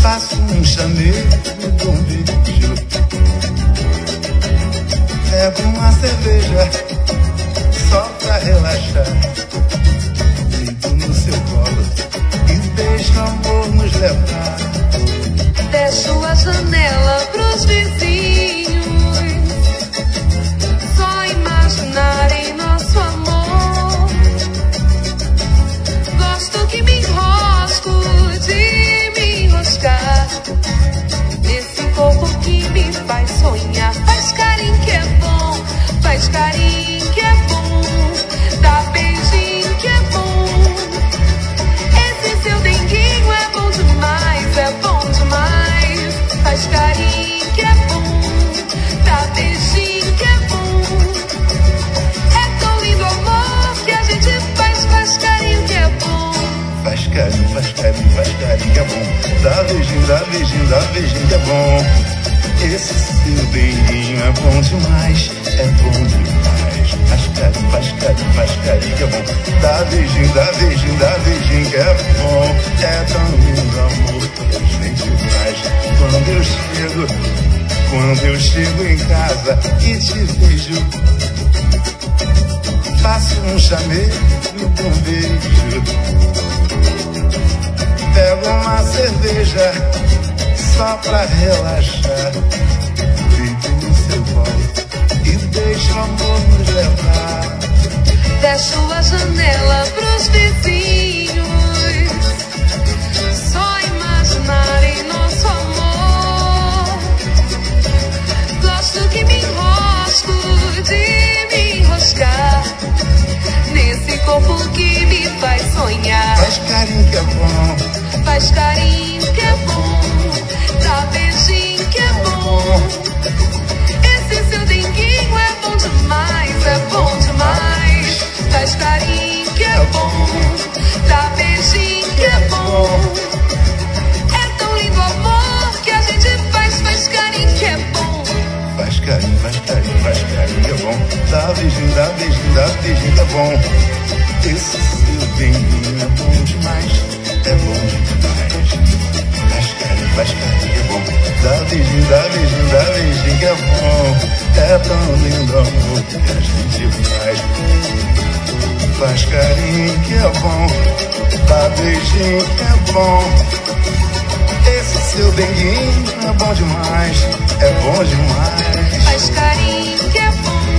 Faço um chamego, dou um beijo. Pego uma cerveja só pra relaxar. Deito no seu colo e deixo o amor nos levar. Fecho a janela pros vizinhos, só imaginarem nosso amor. Gosto que me enrosco de me enroscar nesse corpo que me faz sonhar. Faz carinho que é bom, faz carinho que é bom, dá beijinho que é bom. Esse seu denguinho é bom demais, é bom demais. Faz carinho que é bom, dá beijinho que é bom. É tão lindo o amor que a gente faz carinho que é bom. Faz carinho, faz carinho, faz carinho que é bom. Dá beijinho, dá beijinho, dá beijinho que é bom. Esse seu beijinho é bom demais, é bom demais. Faz carinho, faz carinho, faz carinho que é bom. Dá beijinho, dá beijinho, dá beijinho que é bom. É tão lindo amor que a gente faz. Quando eu chego em casa e te vejo, faço um chamego com um beijo. Pego uma cerveja só pra relaxar. Deito no seu colo e deixo o amor nos levar. Fecho a janela pros vizinhos, só imaginarem nosso amor. Gosto que me enrosco de me enroscar nesse corpo que me faz sonhar. Faz carinho que é bom, faz carinho que é bom, dá beijinho que é bom. Esse seu denguinho é bom demais, é bom demais. Faz carinho que é bom, dá beijinho que é bom. É tão lindo o amor que a gente faz carinho que é bom. Faz carinho, faz carinho, faz carinho que é bom. Dá beijinho, dá beijinho, dá beijinho que é bom. Esse seu denguinho é bom demais, é bom demais. Faz carinho que é bom. Dá beijinho, dá beijinho, dá beijinho que é bom. É tão lindo amor que a gente faz. Faz carinho que é bom, dá beijinho que é bom. Esse seu denguinho é bom demais, é bom demais. Faz carinho que é bom,